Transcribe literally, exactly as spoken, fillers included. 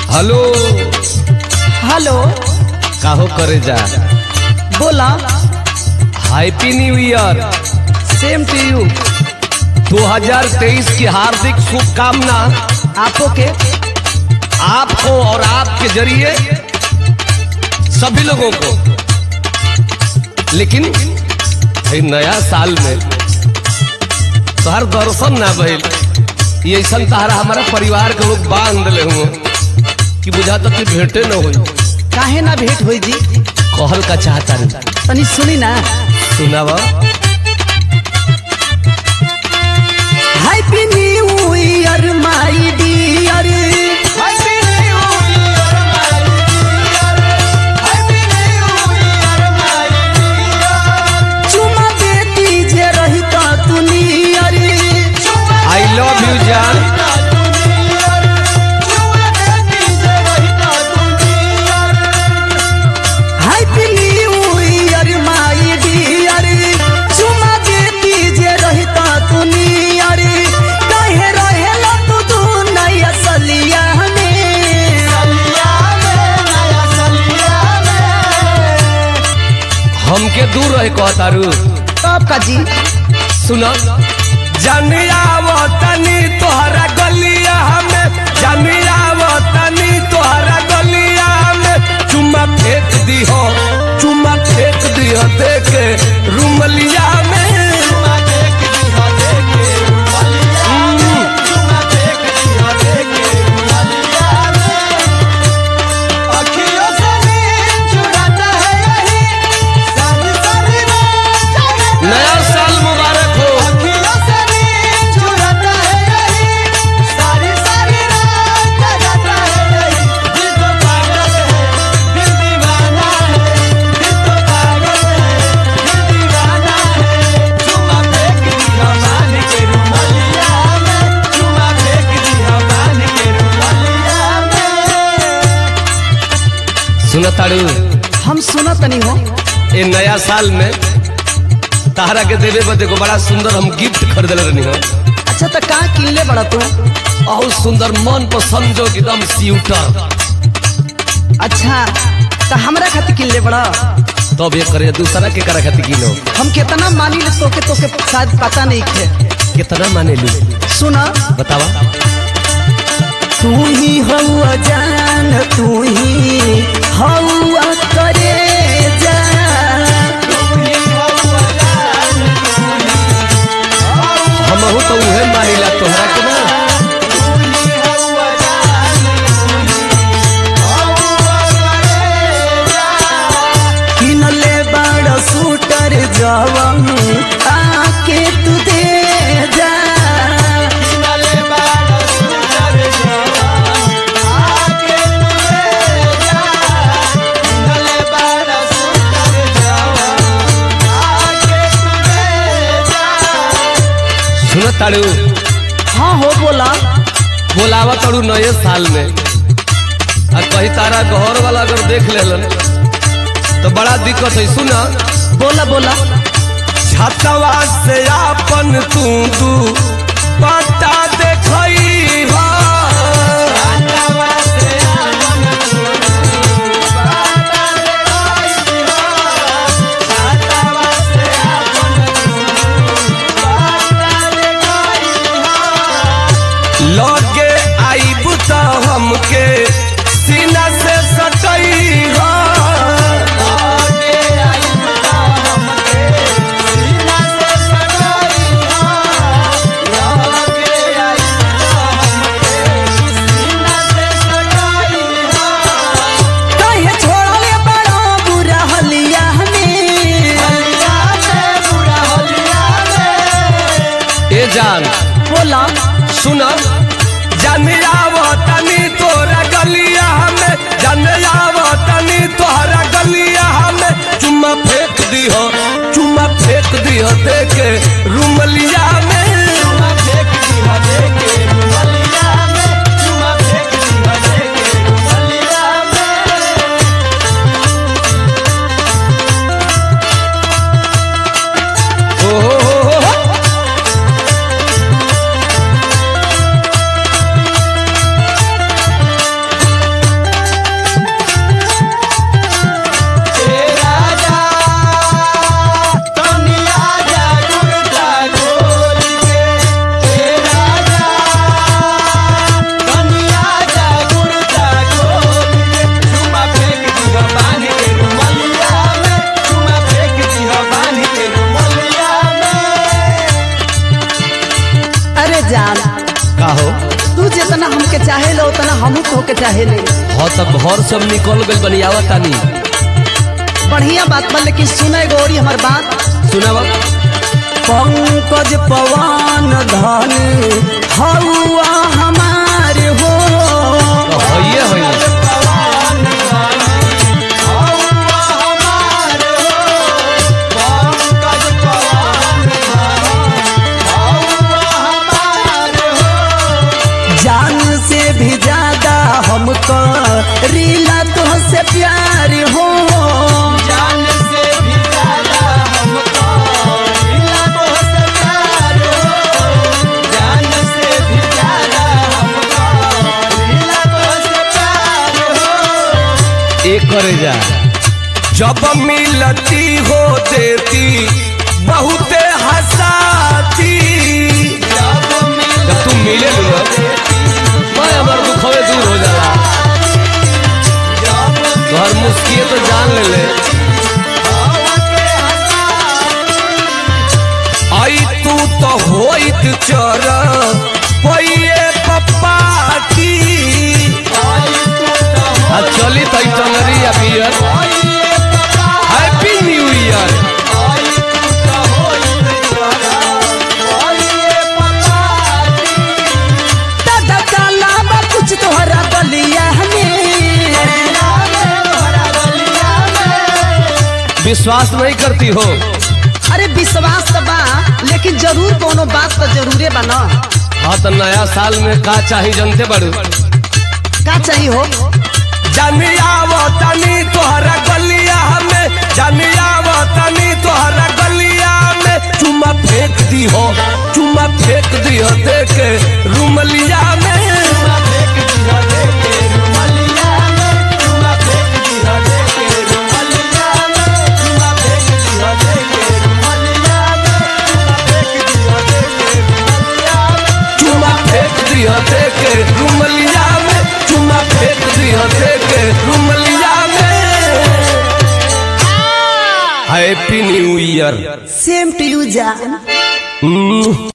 Hello hello काहो करे जा। बोला। Happy new year. Same to you. दो हज़ार तेईस की हार्दिक शुभकामना आपो के, आपको और आपके जरिए सभी लोगों को। लेकिन नया साल में तोहर दर्शन ना भइल, ये ऐसा तहरा हमारा परिवार के लोग बांध ले हुए कि बुझा तक कि भेंटे न हुई। काहे ना भेंट होई जी? कहल का चाहता नहीं, तनी सुनी ना। सुनावा। Happy new year my dear. चुमा देती जे रही तो दुनियर। आई लव यू जान। Happy new year my dear. चुमा देती जे रही तो दुनियर। कहे रहेला तू दुनिया सलिया में। हमके दूर रहे कहतारू। कब का जी? सुना। जनिया वतनी तोहरा गलिया में, जनिया वतनी तोहरा गलिया में। चुम्मा फेंक दी हो, चुम्मा फेंक दी हो देके रुमलिया में। नया साल मुबारक हो। सुना ताड़ू, हम सुना तनी हो। ये नया साल में तारा के देवे बदे को बड़ा सुंदर हम गिफ्ट खरीद रहनी हो। अच्छा तो कहाँ किनले बड़ा तू? बहुत सुंदर मन पसंद जो एकदम स्यूटर। अच्छा तो हमरा खातिर किनले बड़ा? तब ये करे दूसरा के करा खातिर किनो। हम कितना मानी ले तोके तोके शायद पता नहीं थे। कितना माने ली? सुना बतावा। तू ही हवा जान, तू ही हवा करे जा। हमहू तो उहे मानिला तोहरा के ना। किनले बड़ा सूटर जवन आके तू दे जा। सुनो ताड़ू। हाँ हो बोला। बोलावा ताड़ू नए साल में, और कहीं तारा घर वाला अगर देख लेलन तो बड़ा दिक्कत है। सुना। बोला बोला। छतवा से आपन तू दू पता देखई हो। लगे आईब तो हमके सीना से सटई हो। कहे छोड़ले बड़ा बुरा हलिया में। ए जान बोला। सुना। जनिया वतनी तोरा गलिया में, जनिया वतनी तोहरा गलिया में। चुम्मा फेंक दी हो, चुम्मा फेंक दी हो देके रुमलिया में। ओ हो हो हो। चाहे ले हाँ तब घर सब निकल गई बनियावा तानी बढ़िया बात बा, लेकिन सुने गौरी हमार बात सुनावा। पंकज पवन धन हौआ हमारे हो हइये हइये जान से भी ज्यादा हमको रीला तो से प्यार हो जान से भी ज्यादा हमको रीला तो से प्यार हो जान से भी ज्यादा हमको रीला तो से प्यार हो। एक करे जा जब मिलती हो देती बहुते हंसाती जब मिल जब तुम मिले लोग मैं हमार दुखवे दूर हो जाला तोहर मुस्किए तो जान ले ले आई तू तो होइत चर पइए पप्पाती आ चली तई टंगरी आ बियर हैप्पी न्यू ईयर दादा काला बा कुछ तोहरा गलिया विश्वास नहीं करती हो। अरे विश्वास तो बा, लेकिन जरूर कोनो बात तो जरूरे बा ना। हाँ तो नया साल में का चाहिए जनते बड़ू का चाहिए हो जानिया वो तनी तोहरा गलिया में जानिया वो तनी तोहरा गलिया में चुमा फेंक दी हो चुमा फेंक दी हो देखे रूमलिया में चुमा फेंक दी हो देखे रूमलिया में चुमा फेंक दी हो देखे रूमलिया में। Happy new year. Same to you जान।